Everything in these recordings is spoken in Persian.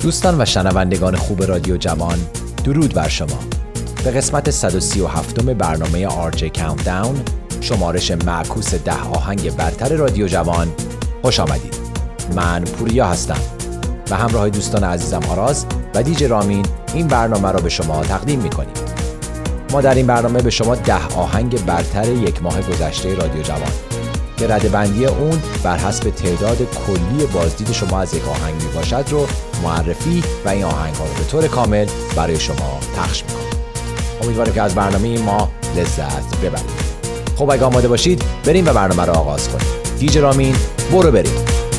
دوستان و شنوندگان خوب رادیو جوان، درود بر شما. به قسمت 137 برنامه RJ Countdown، شمارش معکوس 10 آهنگ برتر رادیو جوان، خوش آمدید. من پوریا هستم و همراه دوستان عزیزم آراز و دیجی رامین این برنامه را به شما تقدیم می‌کنیم. ما در این برنامه به شما 10 آهنگ برتر یک ماه گذشته رادیو جوان که رده‌بندی اون بر حسب تعداد کلی بازدید شما از یک آهنگ میباشد رو معرفی و این آهنگ‌ها رو به طور کامل برای شما پخش می‌کنیم. امیدوارم که از برنامه ما لذت ببرید. خب اگه آماده باشید بریم و برنامه رو آغاز کنیم. دیجی رامین برو بریم.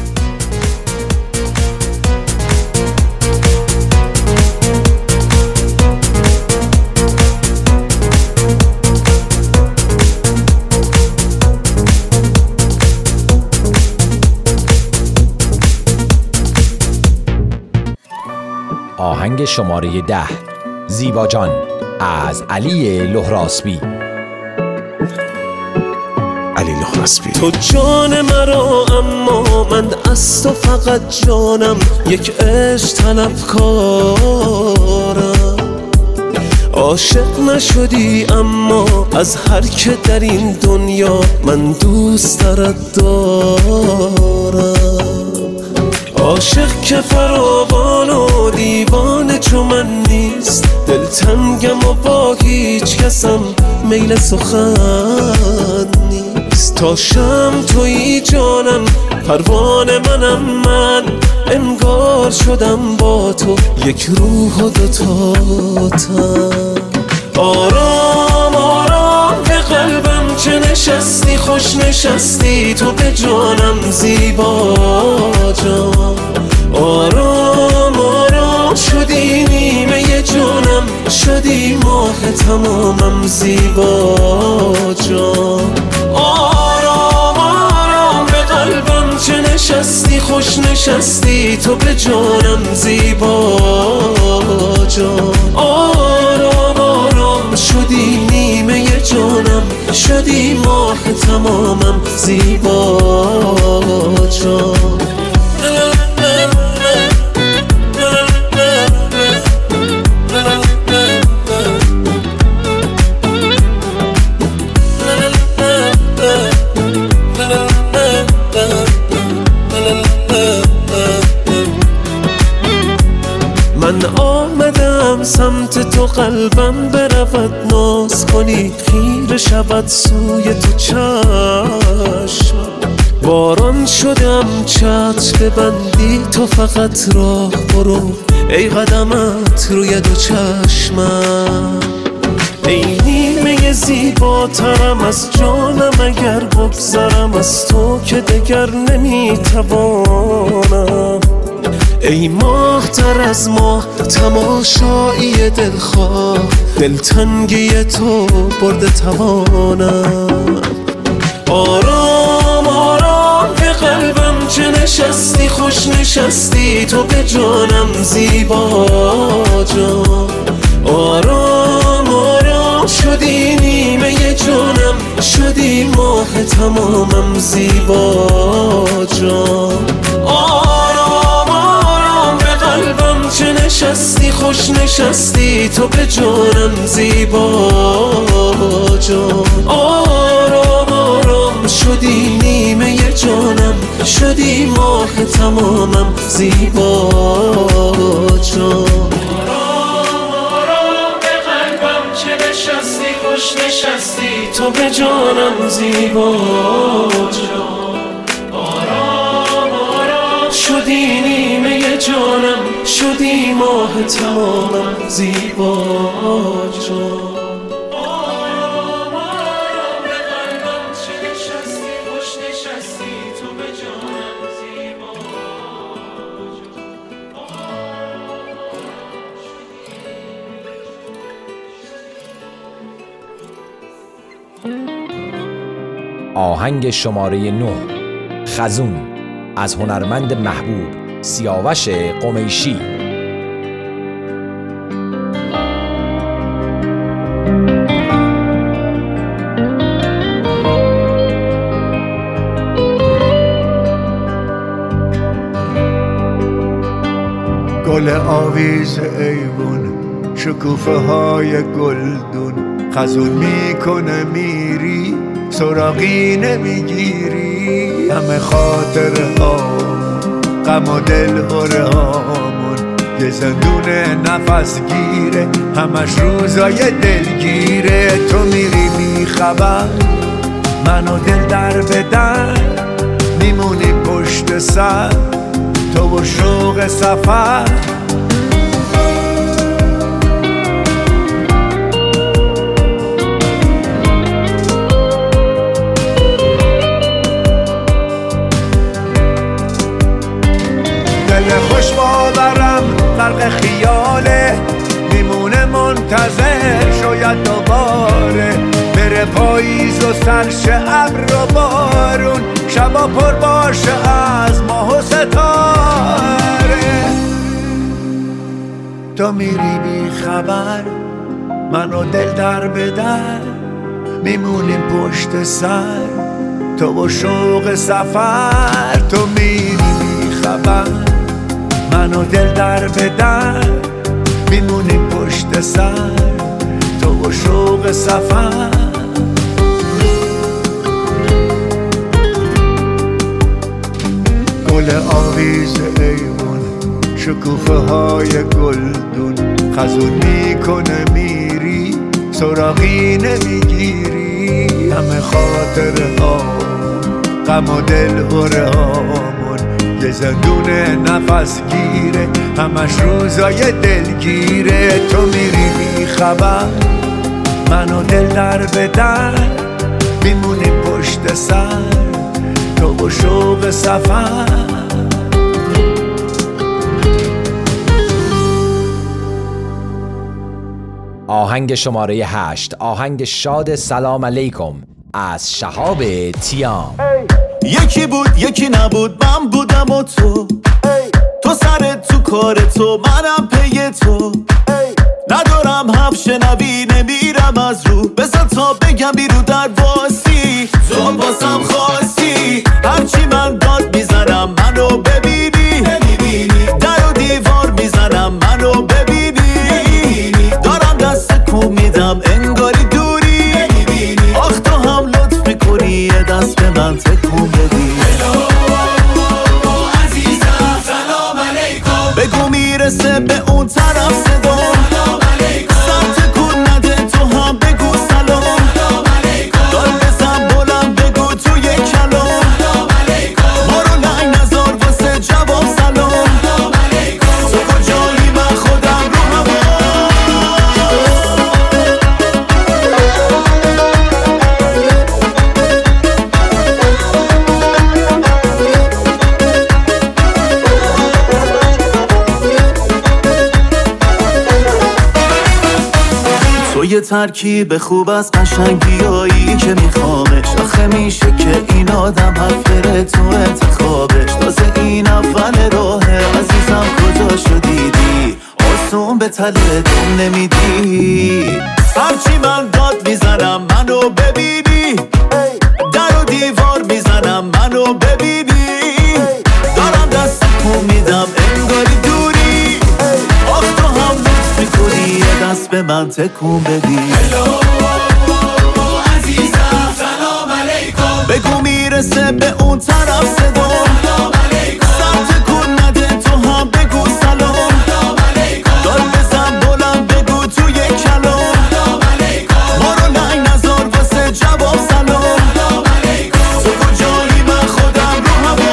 آهنگ شماره 10، زیبا جان از علی لهراسبی. علی لهراسبی. تو جان مرا اما من از تو فقط جانم، یک عشق طلبکارم. عاشق نشدی اما از هر که در این دنیا من دوست دارم. عاشق که فراوان و دیوانه چو من نیست، دلتنگم و با هیچ کسم میل سخن نیست. تا شم تویی جانم، پروانه منم من، انگار شدم با تو یک روح و دوتا تن. آرام آرام به قلبم چه نشستی، خوش نشستی تو به جانم زیبا جان. آرام آرام شدی نیمه جانم، شدی ماه تمامم زیبا جان. آرام آرام به قلبم چه نشستی، خوش نشستی تو به جانم زیبا جان. آرام آرام شدی نیمه جانم، شدی ماه تمامم زیبا جان. من آمدم سمت تو، قلبم برود ناز کنی، خیره شود سوی تو چشم. باران شدم چتر ببندی تو فقط راه برو، ای قدمت روی دو چشمم. ای نیمه زیباترم از جانم، اگر بگذرم از تو که دگر نمیتوانم. ای ماه تر از ماه، تماشایی دلخواه، دلتنگی تو برده توانم. آرام آرام به قلبم چه نشستی، خوش نشستی تو به جانم زیبا جان. آرام آرام شدی نیمه جانم، شدی ماه تمامم زیبا جان. چه نشستی، خوش نشستی تو به جانم زیبا جان. آرام آرام شدی نیمه جانم، شدی ماه تمامم زیبا جان. آرام آرام به قلبم چه نشستی، خوش نشستی تو به جانم زیبا جان. آرام آرام شدی نیمه جانم، شدی ماه تمامم زیبا جان. آرام آرام به قلبم چه نشستی، خوش نشستی تو به جانم زیبا جان. آهنگ شماره 9، خزون از هنرمند محبوب سیاوش قمیشی. گل آویز ایوون، شکوفه های گلدون، خزون میکنه میری سراغی نمیگیری. همه خاطره هامون، غم و دل هره هامون، یه زندون نفس گیره، همش روزای دلگیره. تو میری بی خبر، منو دل در بدر، میمونی پشت سر، تو و شوق سفر. دل خوش باورم غرق خیاله، میمونه منتظر شاید دوباره بره پاییز و سرشه ابر و بارون، شبا پر باشه از ماه و ستاره. تو میری بی خبر، منو دل در به در، میمونیم پشت سر، تو و شوق سفر. تو میری بی خبر، منو دل در به در، میمونیم پشت سر، تو و شوق سفر. گل آویز ایوون، شکوفه های گلدون، خزون میکنه میری سراغی نمیگیری. همه خاطره هامون، غم و دل هره هامون، یه زندون نفس گیره، همش روزای دلگیره. تو میری بی خبر، منو دل در به در، میمونی پشت سر، تو و شوق سفر. آهنگ شماره 8، آهنگ شاد سلام علیکم از شهاب تیام. یکی بود یکی نبود، من بودم و تو، تو سرت تو کار تو، منم پی تو. ندارم حرف شنوی، نمیرم از رو، بزن تا بگم بیرو در واسی. تو باسم خواستی، هرچی من داد میزنم منو ببینی، در و دیوار میزنم منو ببینی. دارم دست کن میدم انگاری دوری، آخ تو هم لطف میکنی یه دست به من تکون بدی. عزیزم سلام علیکم، بگو میرسه به اون طرف صدا. سر تکون نده تو هم بگو سلام. دار بزن بلند بگو توی کلام. ما رو لنگ نزار واسه جواب سلام. تو کجایی من خودم رو هوا. تو یه ترکیب خوب از قشنگیایی که میخوامش، آخه میشه که این آدم حرف بره تو انتخابش. تازه این اول راهه عزیزم، کجا شدیدی آسون به تله دم نمیدی. هرچی من داد میزنم منو ببینی، در و دیوار میزنم منو ببینی. دارم دست کن میدم انگاری دوری، آخ تو هم لطف میکنی یه دست به من تکون بدی. عزیزم سلام علیکم، بگو میرسه به اون طرف صدا. سر تکون نده تو هم بگو سلام. دار بزن بلند بگو توی کلام. ما رو لنگ نزار واسه جواب سلام. تو کجایی من خودم رو هوا.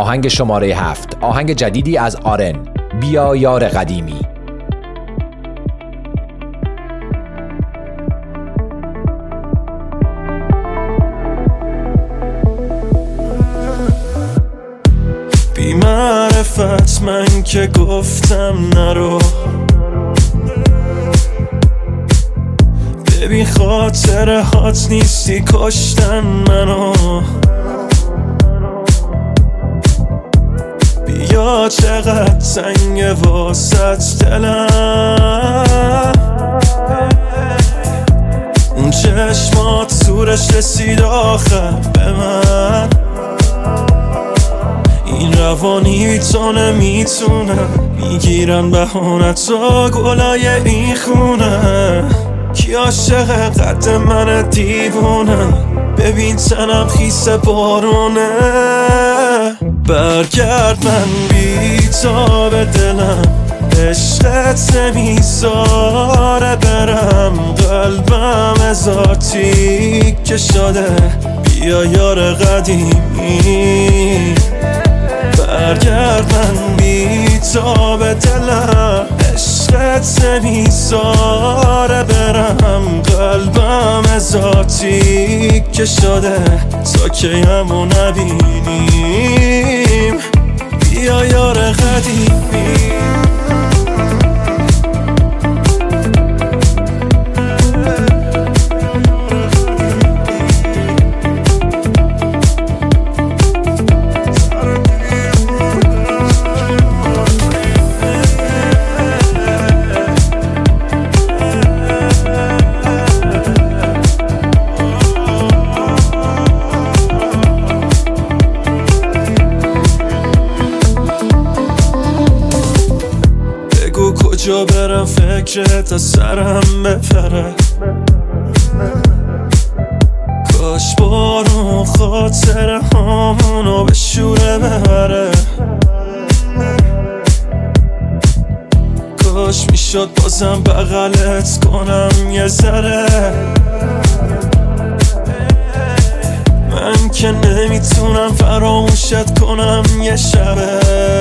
آهنگ شماره 7، آهنگ جدیدی از آرن، بیا یار قدیمی. بی معرفت من که گفتم نرو، ببین خاطره هات نیستی کشتن منو. بیا چقدر سنگه واسط دلم، اون چشمات زورش رسید آخر به من. این روانی بیتونه میتونم میگیرن بهانتا گلای این خونه. کی عاشق قد من دیوونه، ببین تنم خیس بارونه. برگرد من بیتاب دلم، عشقت نمیذاره برم. قلبم ذاتی که شده بیا یار قدیمی. برگرد من بیتاب دلم، عشقت نمیذاره برم. قلبم ذاتی که شده تا که همو نبینیم. بیا یار قدیمی. کجا برم فکرت از سرم بپره. کاش بارون خاطره هامونو به شوره ببره. کاش میشد بازم بغلت کنم یه ذره. من که نمیتونم فراموشت کنم یه شبه.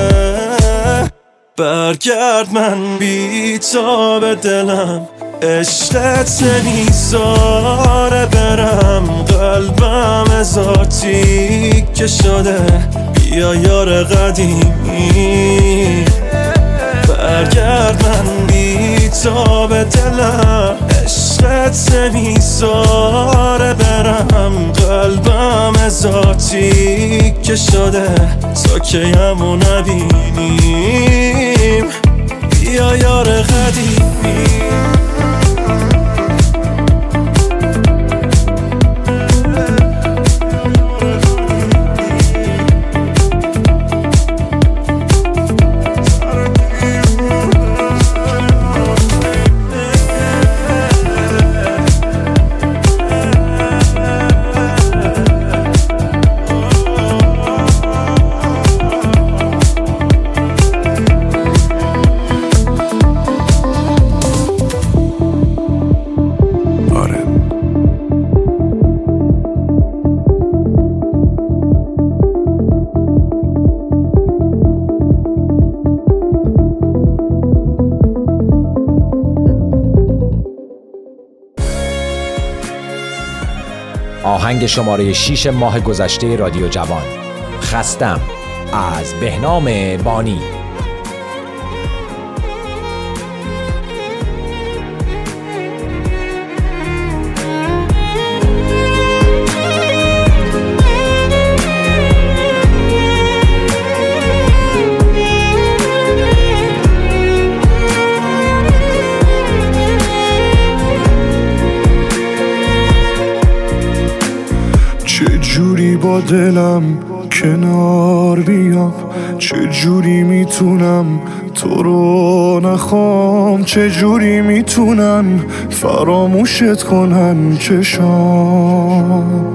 برگرد من بیتاب دلم، عشقت نمیذاره برم. قلبم ذاتی که شده بیا یار قدیمی. برگرد من بیتاب دلم، عشقت نمیذاره برم. قلبم ذاتی که شده تا که همو نبینیم. بیا یار قدیمی. آهنگ شماره 6 ماه گذشته رادیو جوان، خستم، از بهنام بانی. چجوری با دلم کنار بیام، چجوری میتونم تو رو نخوام، چجوری میتونن فراموشت کنن چشام.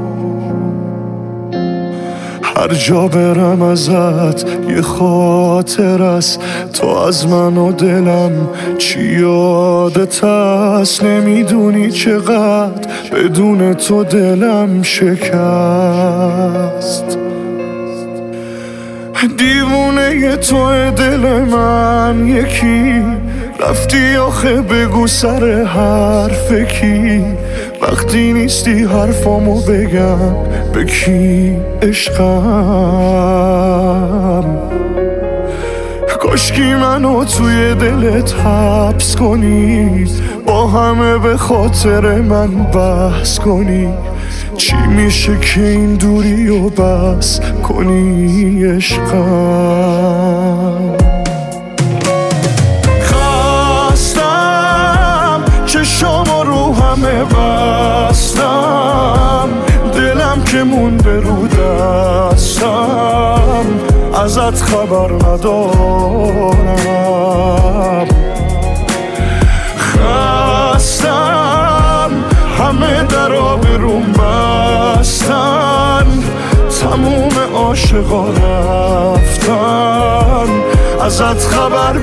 هر جا برم ازت یه خاطر است، تو از من و دلم چی یادت هست. نمیدونی چقدر بدون تو دلم شکست. دیوونه تو دل من یکی رفتی آخه بگو سر حرف کی وقتی نیستی حرفامو بگم به کی عشقم کاشکی منو توی دلت حبس کنی با همه به خاطر من بحث کنی چی میشه که این دوری و بس کنی عشقم خستم چشام رو همه بستم دلم که مونده رو دستم ازت خبر ندارم خستم همه در آبروم بستن تموم عاشقا رفتن ازت خبر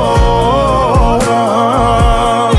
بیارم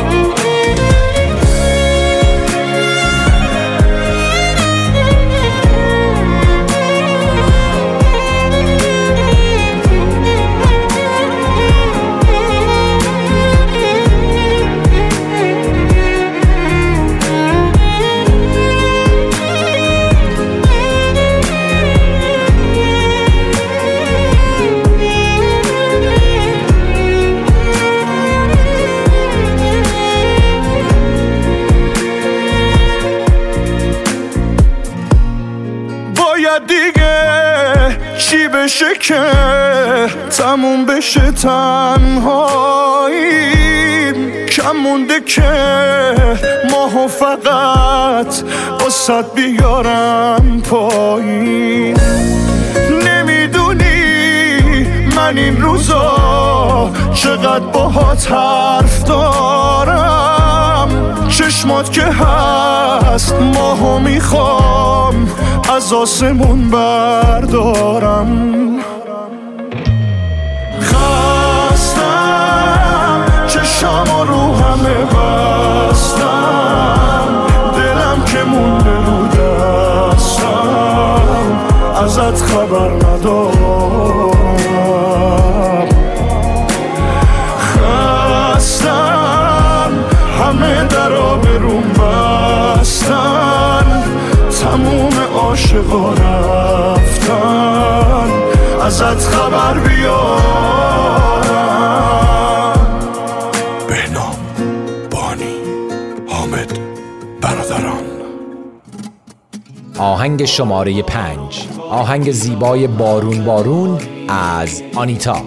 دیگه چی بشه که تموم بشه تنهاییم کم مونده که ماهو فقط واسد بیارم پایین نمیدونی من این روزا چقدر باهات حرف دارم چشمات که هست ماهو میخوام از آسمون بردارم خستم چشام رو همه بستم دلم که مونده رو دستم ازت خبر ندارم خستم همه در آبروم بستن تموم عاشقا رفتن ازت خبر بیارم بهنام بانی حامد برادران آهنگ شماره 5 آهنگ زیبای بارون بارون از آنیتا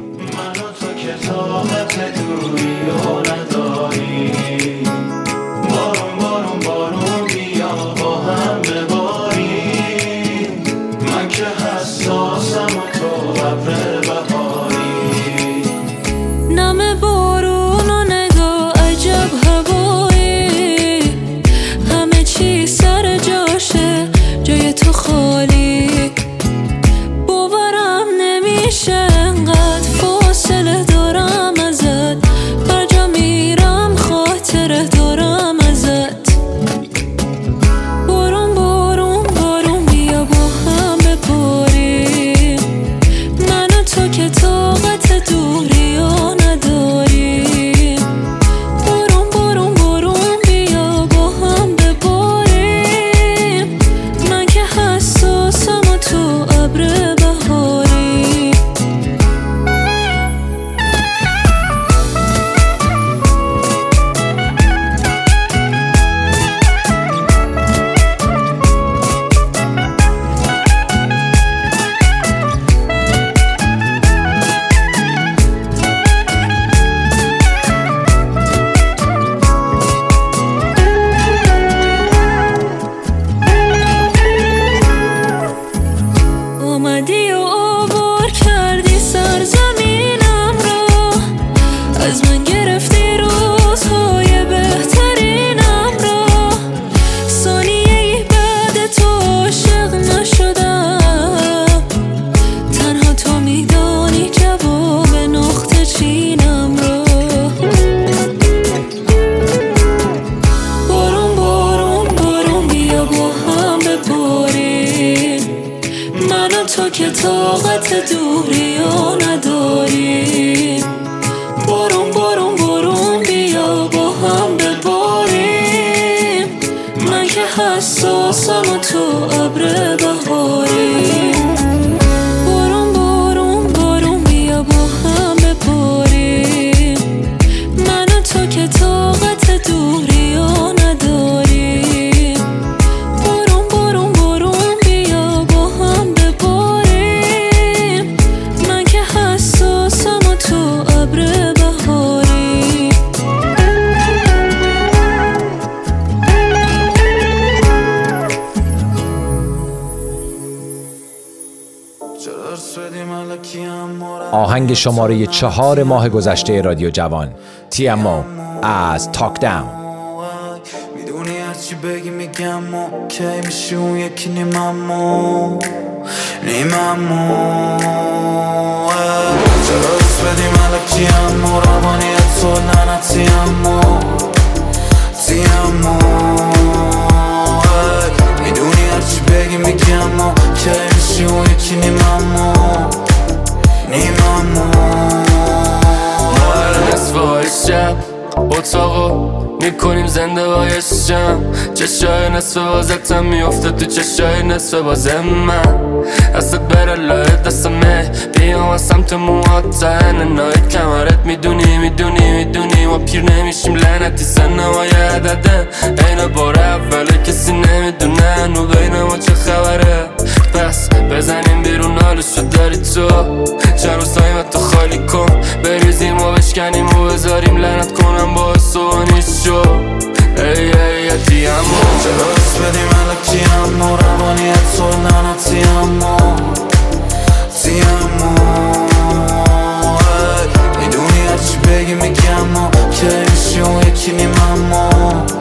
آهنگ شماره 4 ماه گذشته رادیو جوان، TMO از تاک داون. میدونی هرچی بگی میگم و کی میشی اون یکی نیممو چرا دوست بدی ملکی امو روانیت تو لعنتی امو میدونی هرچی بگی میگم و کی میشی اون یکی نیممو نصف های شب اتاقو میکنیم زنده بایشم چشای نصف بازتم میفته تو چشای نصف بازم من دستت بره لای دستمه بیام از سمت موهات تا هننای کمرت میدونی ما پیر نمیشیم لعنتی سنمای عدده این بار اوله کسی نمیدونه نو بین ما چه خبره پس بزنیم بیرون حالشو داری تو چند روزهای من تو خالی کن بریزیم و بشکنیم و بذاریم لعنت کنم با سوانیش شو ای دیمو چرا دوست بدی ملکی امو روانیت تو لعنتی امو میدونی هرچی بگی میگم و کی میشی اون یکی نیممو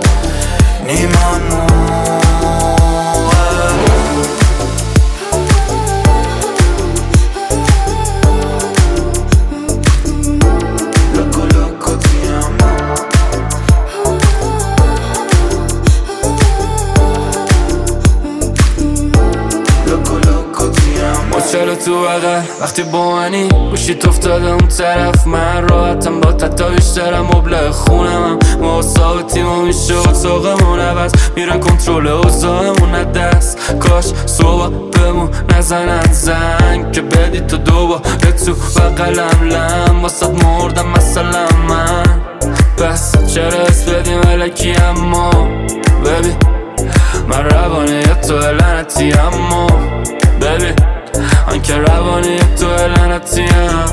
چرا تو بغل وقتی با منی گوشیت افتاده اون طرف من راحتم با تا بیشترم مبلغ خونم ما ثابتیم و میشه اتاقمون عوض میره کنترل اوضاعمون دست کاش صبح بمون نزنن زنگ که بدی تو دوباره تو بقلم لم واسد مردم مثلا من بس چرا اسم بدی ملکی اما ببین من روانه تو لعنتی اما ببین آنکه روانی تو لعنتیم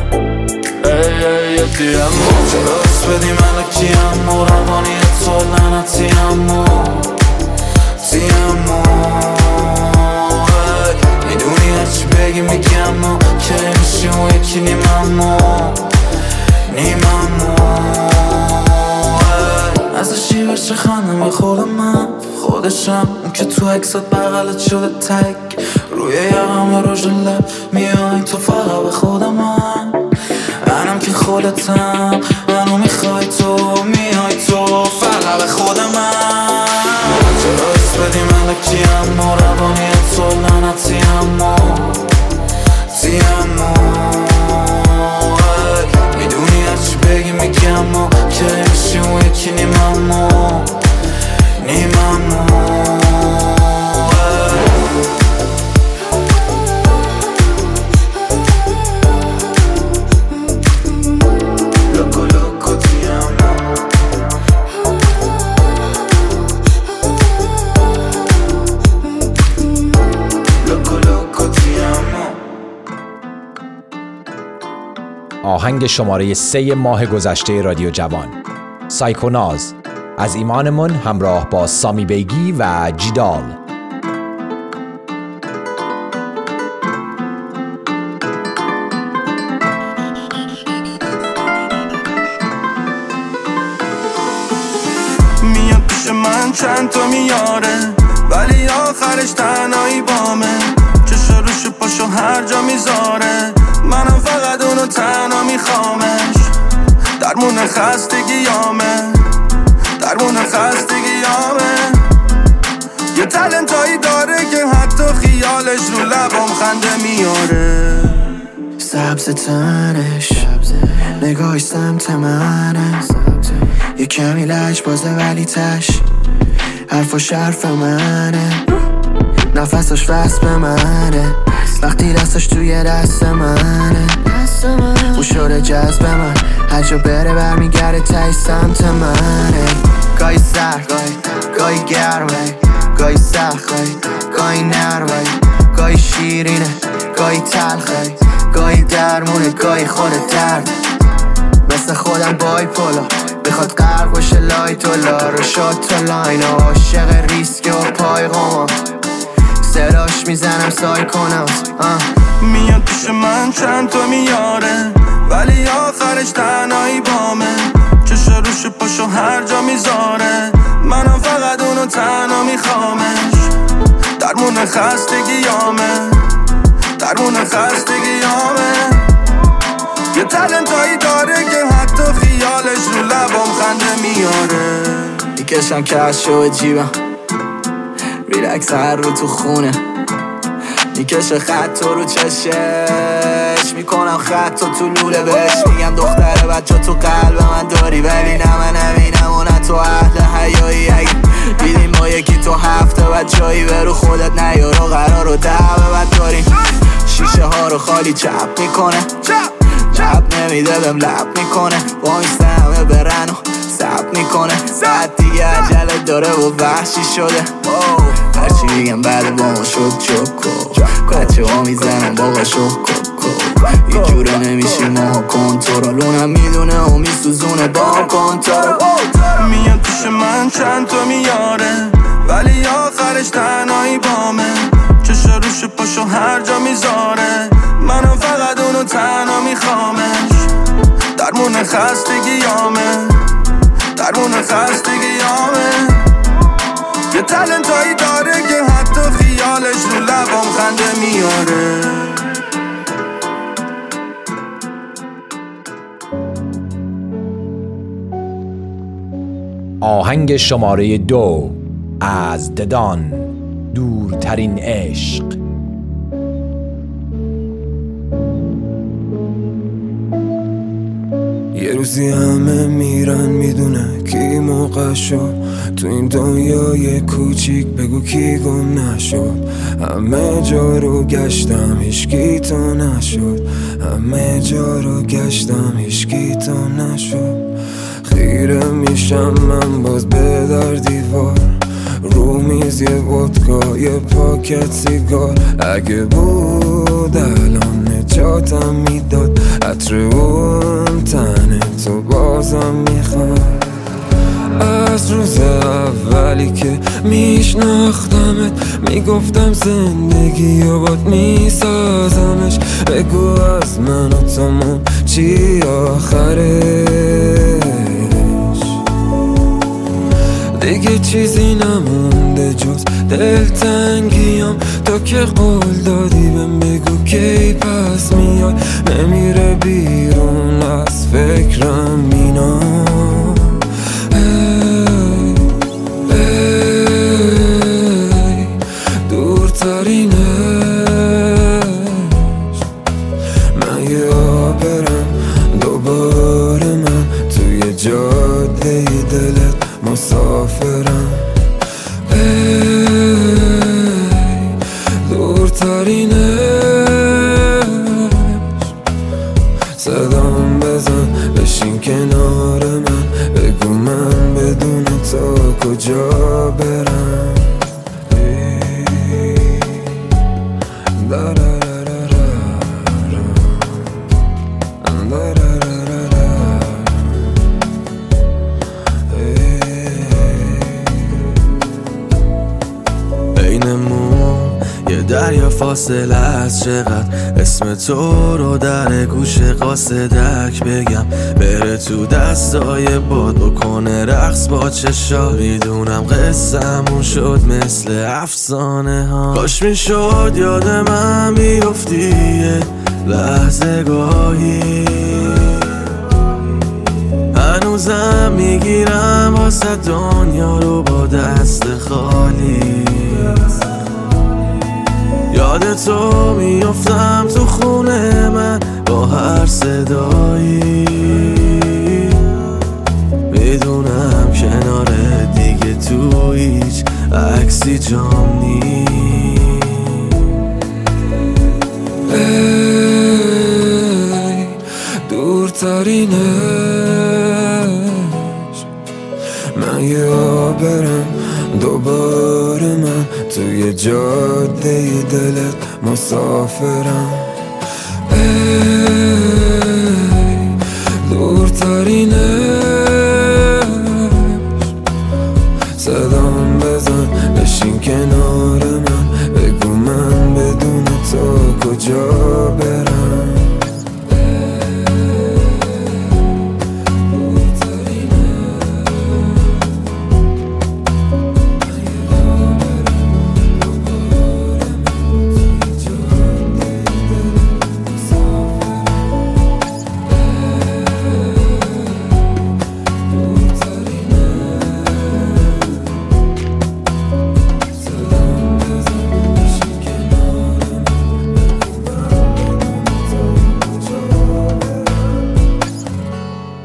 ای دیمو چرا دوست بدی ملکی امو روانی تو لعنتیم میدونی هرچی بگی میگم و کی میشی اون یکی نیممو ازشی بشه خندم یه خود من خودشم اون که تو اکسات بغلت شده تک روی یقم و روش لب میای تو فقط به خود منم که خودتم منو میخوای تو میای تو فقط به خود من چرا دوست بدی ملکی امو روانی تو لعنتی امو میدونی هرچی بگی میگم و کی میشی اون یکی نیممو آهنگ شماره 3 ماه گذشته رادیو جوان، سایکوناز از ایمانمون همراه با سامی بیگی و جیدال. میاد پیش من چند تا میاره ولی آخرش تنهایی بامه چشا روش پاشو هر جا میذاره منم فقط اونو تنها میخوامش درمون خستگیامه یه تلنتایی داره که حتی خیالش رو لبام خنده میاره سبز تنش نگاهش سمت منه یه کمی لج بازه ولی تش حرفاش حرف منه نفسش وصل به منه وقتی دستش توی دست منه اون شده جذب من هر جا بره برمیگرده تای سمت منه گاهی سرد گاهی گرمه گاهی سخت گاهی نرمه گاهی شیرینه گاهی تلخه گاهی درمونه گاهی خود درد مثل خودم بای پولا میخواد غرق باشه لایت و لارو شد تو لاین و عاشق ریسک و پای قمام صداش میزنم سای کنم میاد پیش من چند تا میاره ولی آخرش تنهایی بامه. چشا روش پاشو هر جا میذاره، منم فقط اونو تنها میخوامش. درمون خستگیامه، درمون خستگیامه. یه تلنتایی داره که حتی خیالش رو لبام خنده میاره. میکشم کشو جیبم، ریلکس هر رو تو خونه، میکشه خط رو چشش، میکنم خط تو لوله بهش. میگم دختره بچه تو قلب من داری، ولی نه من همینم و نه تو اهل حیایی. اگه دیدیم ما یکی تو هفته بعد جایی برو خودت نیار و قرار رو دعوه بد داریم. شیشه ها رو خالی چپ میکنه، چپ نمیده بهم لب میکنه. وایسته همه برن و سب میکنه، بعد دیگه عجله داره و وحشی شده. هرچی میگم بعد با ما شد چوکو، بچه ها میزنم بابا شد کوکو. یه جوره نمیشیم ما کنترل، اونم میدونه و میسوزونه با کنترل. میان پیش من چند تا میاره، ولی آخرش تنهایی بامه. چشا روش پاشو هر جا میذاره، منم فقط اونو تنها میخوامش. درمون خستگیامه، درمون خستگیامه. یه تلنتایی داره که حتی خیالش رو لبام خنده میاره. آهنگ شماره 2 از ددان، دورترین عشق. یه روزی همه میرن میدونه کی موقع شد، تو این دنیای کوچیک بگو کی گم نشد. همه جا رو گشتم هیچکی تو نشد، همه جا رو گشتم هیچکی تو نشد. خیره میشم من باز به در دیوار، رو میز یه ودکا یه پاکت سیگار. اگه بود الان نجاتم میداد، عطر اون تنه تو بازم میخواد. از روز اولی که میشناختمت میگفتم زندگی و باد میسازمش. بگو از من و تموم چی آخرش، دیگه چیزی نمونده جز دلتنگیم. تو که قول دادی بهم بگو کی پس میای، نمیره بیرون از فکرم مینا. دورترین عشق، من یه برم دوباره، من توی جاده دلت مسافرم. دورترین عشق، صدام بزن بشین کنار من، بگو من بدون تو کجا برم. دریا فاصله از چقدر اسم تو رو در گوش قاصدک بگم، بره تو دستای باد بکنه رقص با چشا. میدونم قصه‌مون شد مثل افسانه ها، کاش میشد یاد من بیفتی یه لحظه گاهی. هنوزم میگیرم واسه دنیا رو با دست خالی. یاد تو میافتم تو خونه من با هر صدایی، میدونم کنار دیگه تو هیچ عکسی جام نیست. ای دورترین عشق، من یه برم دوباره، من توی جاده دلت مسافرم. ای دورترین عشق، صدام بزن بشین کنار من، بگو من بدون تو کجا برم.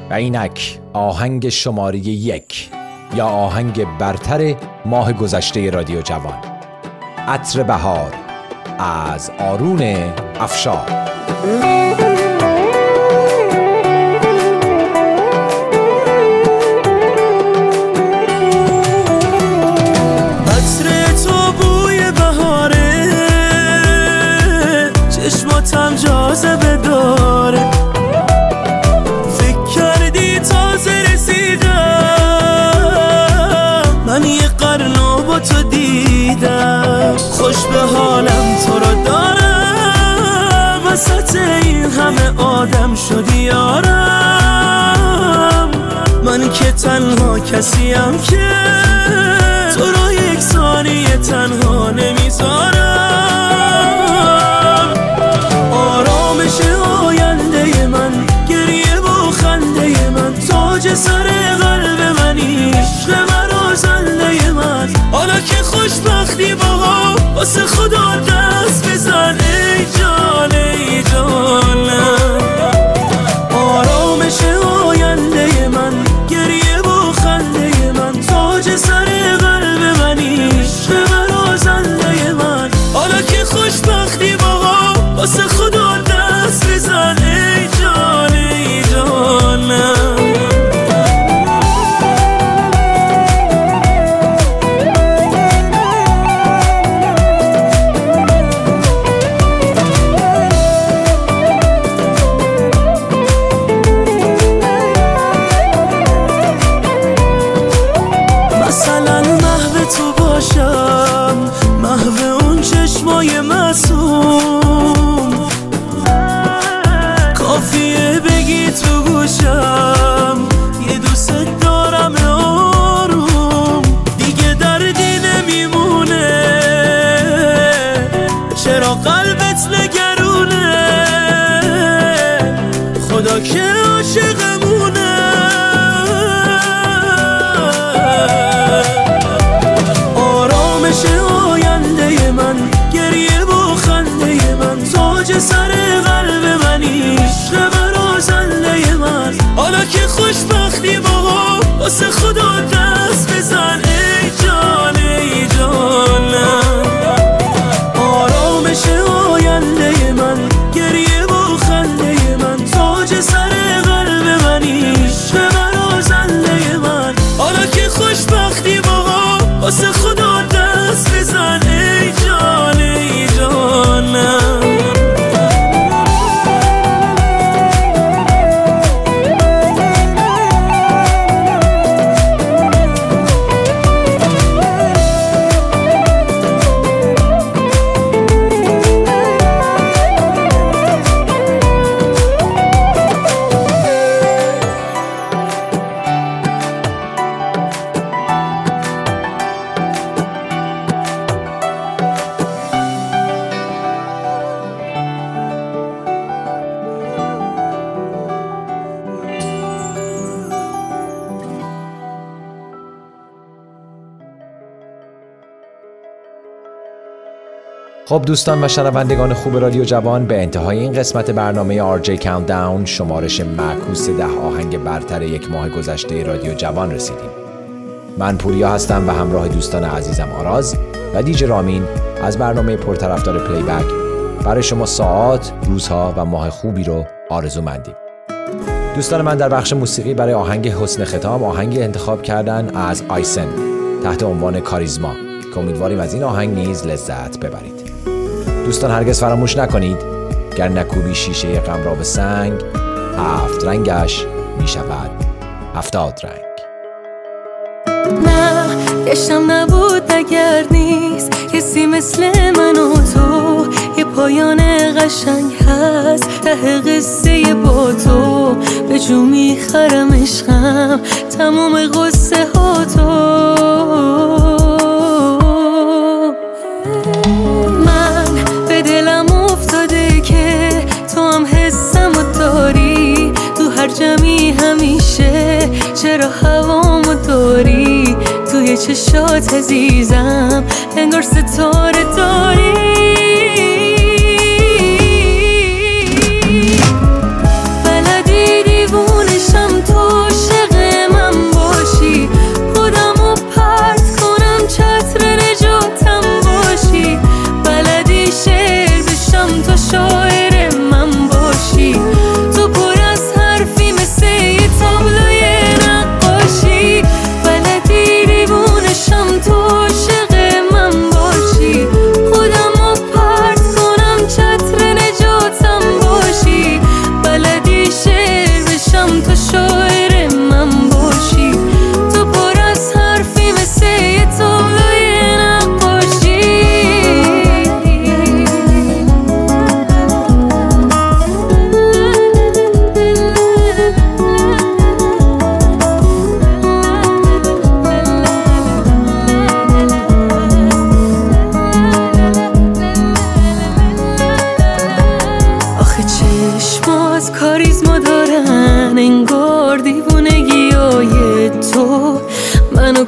و اینک آهنگ شماره 1 یا آهنگ برتر ماه گذشته رادیو جوان، عطر بهار از آرون افشار. عطر تو بوی بهاره، چشماتم جاذبه داره، فکر کردی تازه رسیدم، من یه قرن با تو دیدم، خوش به حالم تو رو دارم، وسط این همه آدم شدی یارم، من که تنها کسیم که تو رو یک ثانیه تنها نمیذارم. آرامش آینده من، گریه و خنده من، تاج سر قلب منی، عشق مرا زنده من، حالا که خوشبختی باها واسه خدا دست بزن ای جان ای جانم. آرامش آینده من، گریه و خنده من، تاج سر قلب منی، عشق مرا زنده من، حالا که خوشبختی باها واسه خدا دست بزن ای جان ای جانم. مثلا محو تو باشم، محو اون چشمای معصوم، کافیه بگی تو گوشم یه دوست دارم آروم، دیگه دردی نمیمونه، چرا قلبت نگرونه، خدا که عاشقمونه. آرامش آینده من، گریه و خنده من، تاج سر قلب منی، عشق مرا زنده من، حالا که خوشبختی باها واسه خدا دست بزن ای جان ای جانم. آرامش آینده من، گریه و خنده من، تاج سر قلب منی، عشق مرا زنده من، حالا که خوشبختی باها واسه خدا دست بزن ای جان ای جانم. خب دوستان و شنوندگان خوب رادیو جوان، به انتهای این قسمت برنامه RJ Countdown، شمارش معکوس 10 آهنگ برتر یک ماه گذشته رادیو جوان رسیدیم. من پوریا هستم و همراه دوستان عزیزم آراز و دیج رامین از برنامه پرطرفدار پلی بک برای شما ساعات، روزها و ماه خوبی رو آرزومندیم. دوستان من در بخش موسیقی برای آهنگ حسن ختام آهنگی انتخاب کردن از آیسن تحت عنوان کاریزما که امیدواریم از این آهنگ نیز لذت ببرید. دوستان هرگز فراموش نکنید گر نکوبی شیشه غم را به سنگ، 7 رنگش می شود 70 رنگ. نه گشتم نبود اگر نیست کسی مثل من و تو، یه پایان قشنگ هست ته قصه با تو، به جو میخرم عشقم تموم قصه ها تو. من به دلم افتاده که تو هم حسم و داری، تو هر جمعی همیشه چرا هوامو داری، توی چشات عزیزم انگار ستاره داری. بلدی دیوونشم تو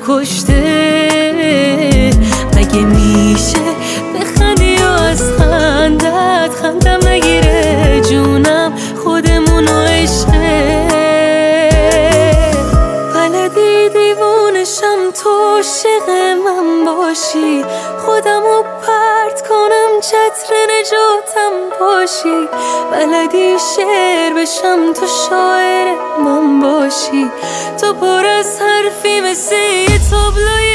کشته. مگه میشه بخندی یا از خندت خندم نگیره جونم خودمونو عشقه. بلدی دیوونشم تو عاشق من باشی، خودمو پرت کنم چتر نجاتم باشی. بلدی شعر بشم تو شاعر من باشی، تو پر از حرفی مثل یه تابلوی